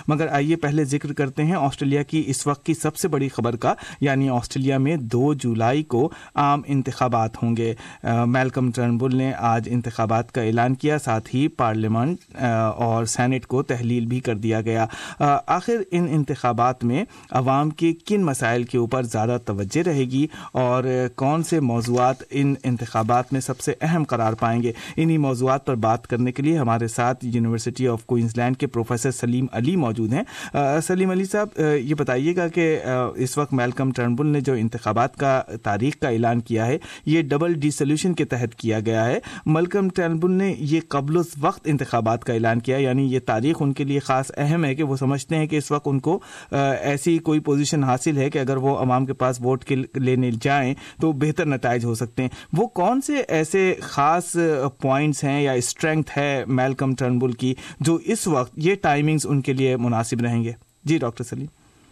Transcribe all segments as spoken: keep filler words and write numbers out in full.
مگر آئیے پہلے ذکر کرتے ہیں آسٹریلیا کی اس وقت کی سب سے بڑی خبر کا، یعنی آسٹریلیا میں دو جولائی کو عام انتخابات ہوں گے۔ میلکم ٹرنبل نے آج انتخابات کا اعلان کیا، ساتھ ہی پارلیمنٹ اور سینٹ کو تحلیل بھی کر دیا گیا۔ آخر ان انتخابات میں عوام کے کن مسائل کے اوپر زیادہ توجہ رہے گی اور کون سے موضوعات ان انتخابات میں سب سے اہم قرار پائیں گے؟ انہی موضوعات پر بات کرنے کے لیے ہمارے ساتھ یونیورسٹی آف کوئنز لینڈ کے پروفیسر سلیم علی موجود ہیں۔ سلیم علی صاحب، یہ بتائیے گا کہ اس وقت میلکم ٹرنبل نے جو انتخابات کا تاریخ کا اعلان کیا ہے یہ ڈبل ڈیسولوشن کے تحت کیا گیا ہے۔ میلکم ٹرنبل نے یہ قبل از وقت انتخابات کا اعلان کیا، یعنی یہ تاریخ ان کے لیے خاص اہم ہے کہ وہ سمجھتے ہیں کہ اس وقت ان کو ایسی کوئی پوزیشن حاصل ہے کہ اگر وہ عوام کے پاس ووٹ کے لینے جائیں تو بہتر نتائج ہو سکتے ہیں۔ وہ کون سے ایسے خاص پوائنٹس ہیں یا اسٹرینگتھ ہے میلکم ٹرنبل کی جو اس وقت یہ ٹائمنگز ان کے لیے مناسب رہیں گے؟ جی ڈاکٹر سلیم۔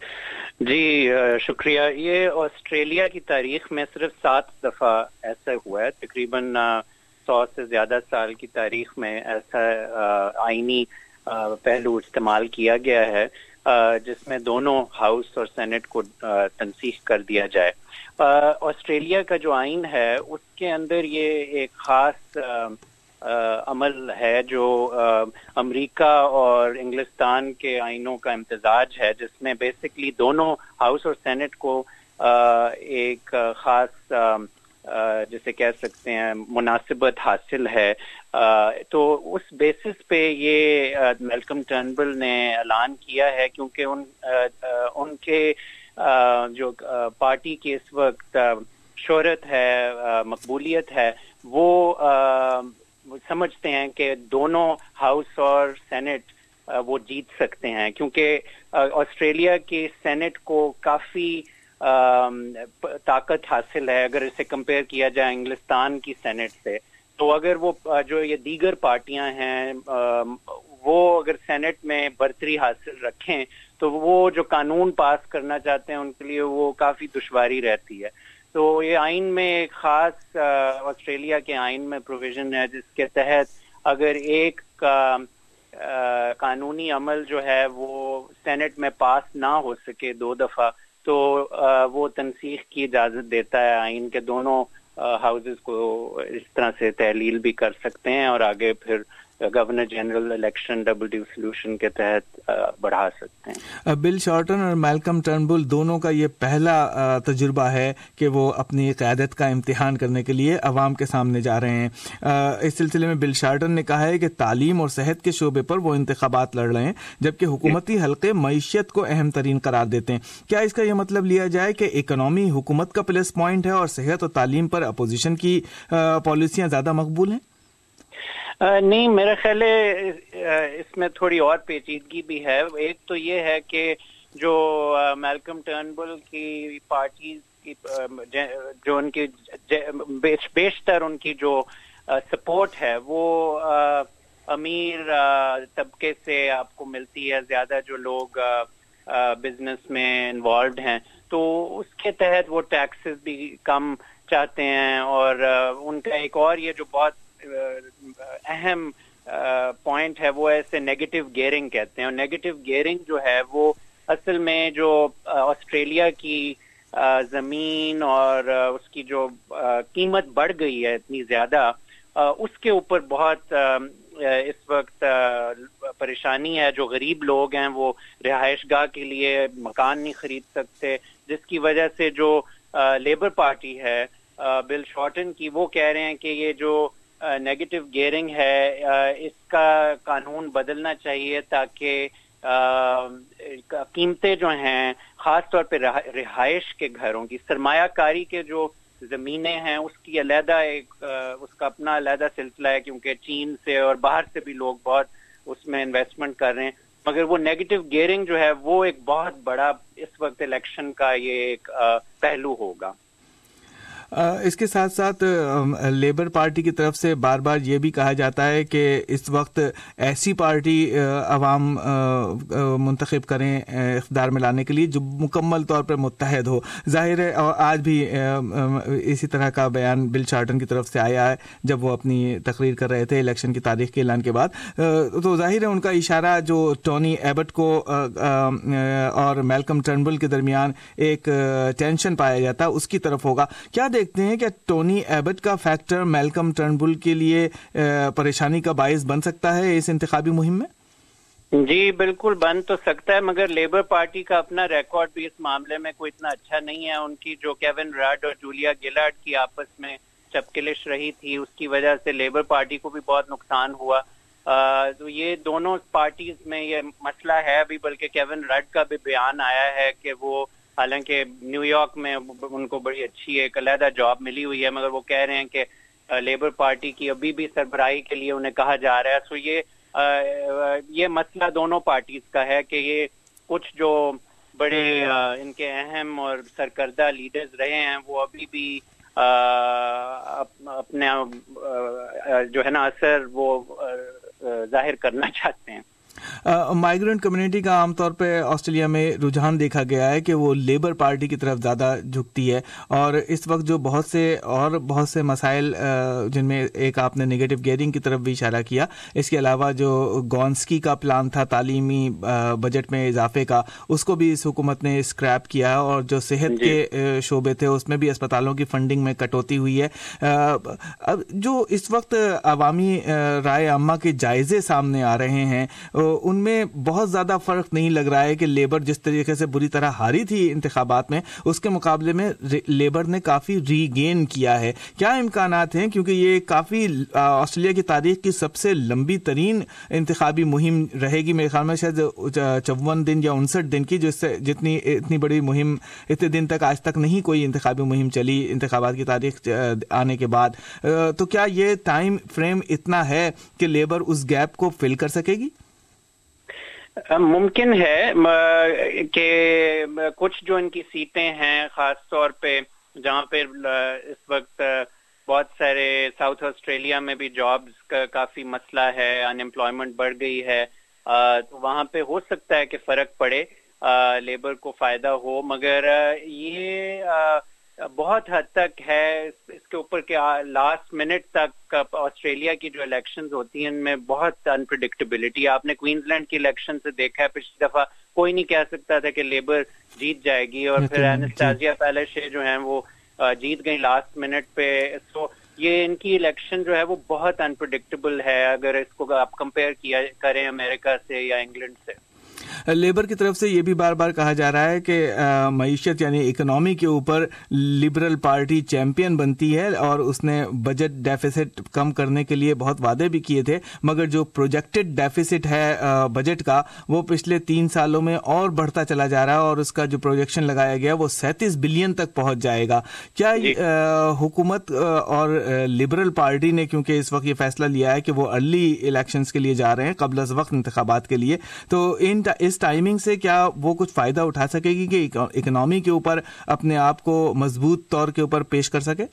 جی شکریہ۔ یہ آسٹریلیا کی تاریخ میں صرف سات دفعہ ایسا ہوا ہے، تقریباً سو سے زیادہ سال کی تاریخ میں ایسا آئینی پہلو استعمال کیا گیا ہے جس میں دونوں ہاؤس اور سینٹ کو تنسیخ کر دیا جائے۔ آسٹریلیا کا جو آئین ہے اس کے اندر یہ ایک خاص عمل ہے جو امریکہ اور انگلستان کے آئینوں کا امتزاج ہے، جس میں بیسکلی دونوں ہاؤس اور سینٹ کو ایک خاص جسے کہہ سکتے ہیں مناسبت حاصل ہے۔ تو اس بیسس پہ یہ میلکم ٹرنبل نے اعلان کیا ہے، کیونکہ ان ان کے جو پارٹی کی اس وقت شہرت ہے، مقبولیت ہے، وہ سمجھتے ہیں کہ دونوں ہاؤس اور سینٹ وہ جیت سکتے ہیں، کیونکہ آسٹریلیا کی سینٹ کو کافی طاقت حاصل ہے اگر اسے کمپیئر کیا جائے انگلستان کی سینٹ سے۔ تو اگر وہ جو یہ دیگر پارٹیاں ہیں وہ اگر سینٹ میں برتری حاصل رکھیں تو وہ جو قانون پاس کرنا چاہتے ہیں ان کے لیے وہ کافی دشواری رہتی ہے۔ تو یہ آئین میں ایک خاص آسٹریلیا کے آئین میں پروویژن ہے جس کے تحت اگر ایک کا قانونی عمل جو ہے وہ سینٹ میں پاس نہ ہو سکے دو دفعہ تو وہ تنسیخ کی اجازت دیتا ہے آئین کے، دونوں ہاؤسز کو اس طرح سے تحلیل بھی کر سکتے ہیں اور آگے پھر governor general election double dissolution کے تحت بڑھا سکتے ہیں۔ بل شارٹن اور میلکم ٹرنبل دونوں کا یہ پہلا تجربہ ہے کہ وہ اپنی قیادت کا امتحان کرنے کے لیے عوام کے سامنے جا رہے ہیں۔ اس سلسلے میں بل شارٹن نے کہا ہے کہ تعلیم اور صحت کے شعبے پر وہ انتخابات لڑ رہے ہیں، جبکہ حکومتی حلقے معیشت کو اہم ترین قرار دیتے ہیں۔ کیا اس کا یہ مطلب لیا جائے کہ اکنامی حکومت کا پلس پوائنٹ ہے اور صحت اور تعلیم پر اپوزیشن کی پالیسیاں زیادہ مقبول ہیں؟ نہیں، میرا خیال ہے اس میں تھوڑی اور پیچیدگی بھی ہے۔ ایک تو یہ ہے کہ جو میلکم ٹرنبل کی پارٹیز کی جو ان کی بیشتر ان کی جو سپورٹ ہے وہ امیر طبقے سے آپ کو ملتی ہے، زیادہ جو لوگ بزنس میں انوالوڈ ہیں تو اس کے تحت وہ ٹیکسز بھی کم چاہتے ہیں، اور ان کا ایک اور یہ جو بہت اہم پوائنٹ ہے وہ ایسے نیگیٹو گیئرنگ کہتے ہیں، اور نیگیٹو گیئرنگ جو ہے وہ اصل میں جو آسٹریلیا کی زمین اور اس کی جو قیمت بڑھ گئی ہے اتنی زیادہ، اس کے اوپر بہت اس وقت پریشانی ہے۔ جو غریب لوگ ہیں وہ رہائش گاہ کے لیے مکان نہیں خرید سکتے، جس کی وجہ سے جو لیبر پارٹی ہے بل شارٹن کی، وہ کہہ رہے ہیں کہ یہ جو نیگیٹو گیئرنگ ہے اس کا قانون بدلنا چاہیے تاکہ قیمتیں جو ہیں خاص طور پہ رہائش کے گھروں کی، سرمایہ کاری کے جو زمینیں ہیں اس کی علیحدہ ایک اس کا اپنا علیحدہ سلسلہ ہے، کیونکہ چین سے اور باہر سے بھی لوگ بہت اس میں انویسٹمنٹ کر رہے ہیں، مگر وہ نیگیٹو گیئرنگ جو ہے وہ ایک بہت بڑا اس وقت الیکشن کا یہ ایک پہلو ہوگا۔ اس کے ساتھ ساتھ لیبر پارٹی کی طرف سے بار بار یہ بھی کہا جاتا ہے کہ اس وقت ایسی پارٹی عوام منتخب کریں اقتدار میں لانے کے لیے جو مکمل طور پر متحد ہو. ظاہر ہے اور آج بھی اسی طرح کا بیان بل شارٹن کی طرف سے آیا ہے جب وہ اپنی تقریر کر رہے تھے الیکشن کی تاریخ کے اعلان کے بعد. تو ظاہر ہے ان کا اشارہ جو ٹونی ایبٹ کو اور میلکم ٹرنبل کے درمیان ایک ٹینشن پایا جاتا ہے اس کی طرف ہوگا. کیا دیکھتے ہیں کہ ٹونی ایبٹ کا فیکٹر میلکم ٹرنبل کے لیے پریشانی کا باعث بن سکتا ہے اس انتخابی مہم میں؟ جی بالکل بن تو سکتا ہے، مگر لیبر پارٹی کا اپنا ریکارڈ بھی اس معاملے میں کوئی اتنا اچھا نہیں ہے. ان کی جو کیون رڈ اور جولیا گلارڈ کی آپس میں چپکلش رہی تھی اس کی وجہ سے لیبر پارٹی کو بھی بہت نقصان ہوا. تو یہ دونوں پارٹیز میں یہ مسئلہ ہے ابھی، بلکہ کیون رڈ کا بھی بیان آیا ہے کہ وہ حالانکہ نیو یارک میں ان کو بڑی اچھی ایک علیحدہ جاب ملی ہوئی ہے، مگر وہ کہہ رہے ہیں کہ لیبر پارٹی کی ابھی بھی سربراہی کے لیے انہیں کہا جا رہا ہے. سو یہ یہ مسئلہ دونوں پارٹیز کا ہے کہ یہ کچھ جو بڑے ان کے اہم اور سرکردہ لیڈرز رہے ہیں وہ ابھی بھی اپنے جو ہے نا اثر وہ ظاہر کرنا چاہتے ہیں. مائیگرنٹ کمیونٹی کا عام طور پہ آسٹریلیا میں رجحان دیکھا گیا ہے کہ وہ لیبر پارٹی کی طرف زیادہ جھکتی ہے، اور اس وقت جو بہت سے اور بہت سے مسائل جن میں ایک آپ نے نگیٹو گیئرنگ کی طرف بھی اشارہ کیا، اس کے علاوہ جو گونسکی کا پلان تھا تعلیمی بجٹ میں اضافے کا اس کو بھی اس حکومت نے اسکریپ کیا، اور جو صحت جی. کے شعبے تھے اس میں بھی اسپتالوں کی فنڈنگ میں کٹوتی ہوئی ہے. اب جو اس وقت عوامی رائے عامہ کے جائزے سامنے آ رہے ہیں ان میں بہت زیادہ فرق نہیں لگ رہا ہے کہ لیبر جس طریقے سے بری طرح ہاری تھی انتخابات میں اس کے مقابلے میں لیبر نے کافی ری گین کیا ہے. کیا امکانات ہیں، کیونکہ یہ کافی آسٹریلیا کی تاریخ کی سب سے لمبی ترین انتخابی مہم رہے گی میرے خیال میں، شاید چون دن یا انسٹھ دن کی، جس سے جتنی اتنی بڑی مہم اتنے دن تک آج تک نہیں کوئی انتخابی مہم چلی انتخابات کی تاریخ آنے کے بعد. تو کیا یہ ٹائم فریم اتنا ہے کہ لیبر اس گیپ کو فل کر سکے گی؟ ممکن ہے کہ کچھ جو ان کی سیٹیں ہیں خاص طور پہ جہاں پہ اس وقت بہت سارے ساؤتھ آسٹریلیا میں بھی جابز کا کافی مسئلہ ہے، ان امپلائمنٹ بڑھ گئی ہے، تو وہاں پہ ہو سکتا ہے کہ فرق پڑے، لیبر کو فائدہ ہو. مگر یہ بہت حد تک ہے اس کے اوپر کہ لاسٹ منٹ تک آسٹریلیا کی جو الیکشنز ہوتی ہیں ان میں بہت انپریڈکٹیبلٹی. آپ نے کوئنز لینڈ کی الیکشن سے دیکھا ہے، پچھلی دفعہ کوئی نہیں کہہ سکتا تھا کہ لیبر جیت جائے گی، اور پھر اینسٹازیا پیلشے جو ہیں وہ جیت گئی لاسٹ منٹ پہ. سو یہ ان کی الیکشن جو ہے وہ بہت انپریڈکٹیبل ہے اگر اس کو آپ کمپیئر کیا کریں امریکہ سے یا انگلینڈ سے. لیبر کی طرف سے یہ بھی بار بار کہا جا رہا ہے کہ معیشت یعنی اکنامی کے اوپر لبرل پارٹی چیمپئن بنتی ہے، اور اس نے بجٹ ڈیفیسٹ کم کرنے کے لیے بہت وعدے بھی کیے تھے، مگر جو پروجیکٹڈ ڈیفیسٹ ہے بجٹ کا وہ پچھلے تین سالوں میں اور بڑھتا چلا جا رہا ہے، اور اس کا جو پروجیکشن لگایا گیا وہ سینتیس بلین تک پہنچ جائے گا. کیا حکومت اور لبرل پارٹی نے، کیونکہ اس وقت یہ فیصلہ لیا ہے کہ وہ ارلی الیکشنز کے لیے جا رہے ہیں قبل از وقت انتخابات کے لیے، تو ان اس ٹائمنگ سے کیا وہ کچھ فائدہ اٹھا سکے گی کہ اکنامی کے اوپر اپنے آپ کو مضبوط طور کے اوپر پیش کر سکے؟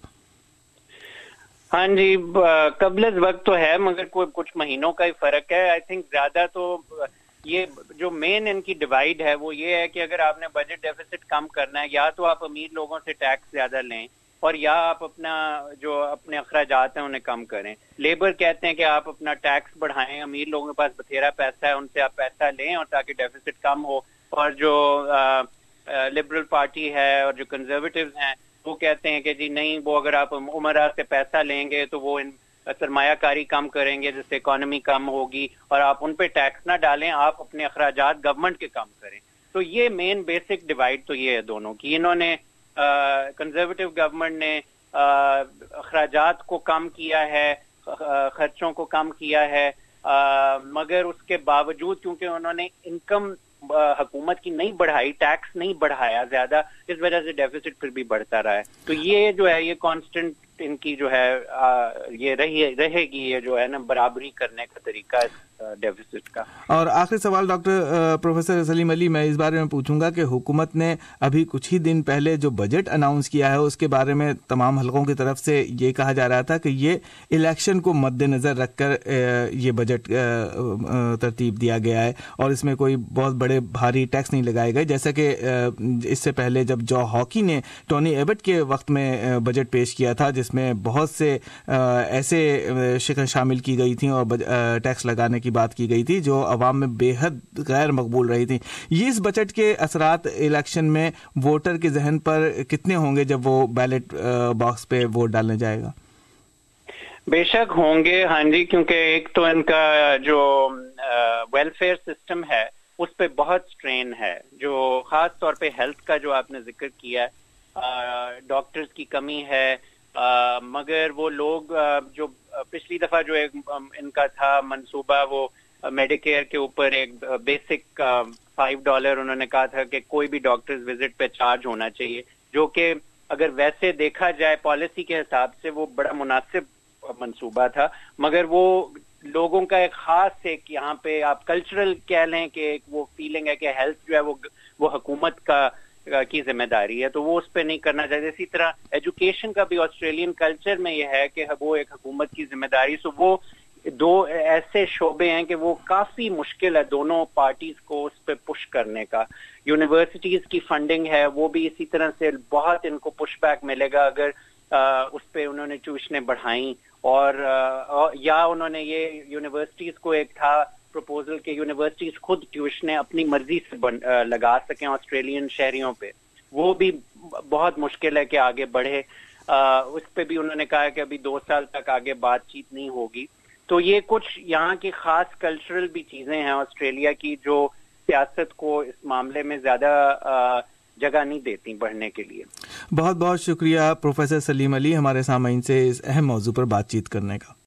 ہاں جی، قبل از وقت تو ہے مگر کوئی کچھ مہینوں کا ہی فرق ہے. آئی تھنک زیادہ تو یہ جو مین ان کی ڈیوائڈ ہے وہ یہ ہے کہ اگر آپ نے بجٹ ڈیفیسٹ کم کرنا ہے، یا تو آپ امیر لوگوں سے ٹیکس زیادہ لیں اور یا آپ اپنا جو اپنے اخراجات ہیں انہیں کم کریں. لیبر کہتے ہیں کہ آپ اپنا ٹیکس بڑھائیں، امیر لوگوں کے پاس بتھیرا پیسہ ہے ان سے آپ پیسہ لیں اور تاکہ ڈیفیسٹ کم ہو. اور جو لبرل پارٹی ہے اور جو کنزرویٹیوز ہیں وہ کہتے ہیں کہ جی نہیں، وہ اگر آپ عمرہ سے پیسہ لیں گے تو وہ سرمایہ کاری کم کریں گے جس سے اکانومی کم ہوگی، اور آپ ان پہ ٹیکس نہ ڈالیں، آپ اپنے اخراجات گورنمنٹ کے کم کریں. تو یہ مین بیسک ڈیوائڈ تو یہ ہے دونوں کی. انہوں نے کنزرویٹو گورنمنٹ نے اخراجات کو کم کیا ہے، خرچوں کو کم کیا ہے، مگر اس کے باوجود کیونکہ انہوں نے انکم حکومت کی نہیں بڑھائی، ٹیکس نہیں بڑھایا زیادہ، اس وجہ سے ڈیفیسٹ پھر بھی بڑھتا رہا ہے. تو یہ جو ہے یہ کانسٹنٹ ان کی جو ہے یہ رہی رہے گی، یہ جو ہے نا برابری کرنے کا طریقہ डेफिसिट का। और आखिरी सवाल डॉक्टर प्रोफेसर सलीम अली, मैं इस बारे में पूछूंगा कि हुकूमत ने अभी कुछ ही दिन पहले जो बजट अनाउंस किया है उसके बारे में तमाम हलकों की तरफ से ये कहा जा रहा था कि ये इलेक्शन को मद्देनजर रखकर ये बजट तरतीब दिया गया है और इसमें कोई बहुत बड़े भारी टैक्स नहीं लगाए गए, जैसा कि इससे पहले जब जॉ हॉकी ने टोनी एबट के वक्त में बजट पेश किया था जिसमें बहुत से ऐसे शिकन शामिल की गई थी और टैक्स लगाने की बात की गई थी जो अवाम में बेहद गैर मकबूल रही थी। ये इस बजट के असरात इलेक्शन में वोटर के जहन पर कितने होंगे जब वो बैलेट बॉक्स पे वोट डालने जाएगा? बेशक होंगे, हाँ जी, क्योंकि एक तो इनका जो वेलफेयर सिस्टम है उस पे बहुत स्ट्रेन है, जो खास तौर पे हेल्थ का जो आपने जिक्र किया है, डॉक्टर्स की कमी है, आ, मगर वो लोग आ, जो पिछली दफा जो एक इनका था मंसूबा वो मेडिकेयर के ऊपर एक बेसिक फाइव डॉलर उन्होंने कहा था कि कोई भी डॉक्टर्स विजिट पे चार्ज होना चाहिए, जो कि अगर वैसे देखा जाए पॉलिसी के हिसाब से वो बड़ा मुनासिब मंसूबा था, मगर वो लोगों का एक खास एक यहाँ पे आप कल्चरल कह लें कि एक वो फीलिंग है कि हेल्थ जो है वो वो हुकूमत का की जिम्मेदारी है, तो वो उस पर नहीं करना चाहिए। इसी तरह एजुकेशन का भी ऑस्ट्रेलियन कल्चर में ये है कि वो एक हुकूमत की जिम्मेदारी, सो वो दो ऐसे शोबे हैं कि वो काफी मुश्किल है दोनों पार्टीज को उस पर पुश करने का। यूनिवर्सिटीज की फंडिंग है वो भी इसी तरह से बहुत इनको पुश बैक मिलेगा अगर आ, उस पर उन्होंने ट्यूशनें बढ़ाई और आ, या उन्होंने ये यूनिवर्सिटीज को एक था प्रपोजल के यूनिवर्सिटीज खुद ट्यूशनें अपनी मर्जी से बन, आ, लगा सकें ऑस्ट्रेलियन शहरियों पे, वो भी बहुत मुश्किल है कि आगे बढ़े। आ, उस पे भी उन्होंने कहा कि अभी दो साल तक आगे बातचीत नहीं होगी। तो ये कुछ यहाँ की खास कल्चरल भी चीजें हैं ऑस्ट्रेलिया की जो सियासत को इस मामले में ज्यादा जगह नहीं देती बढ़ने के लिए। बहुत बहुत शुक्रिया प्रोफेसर सलीम अली हमारे सामईन से इस अहम मौजू पर बातचीत करने का।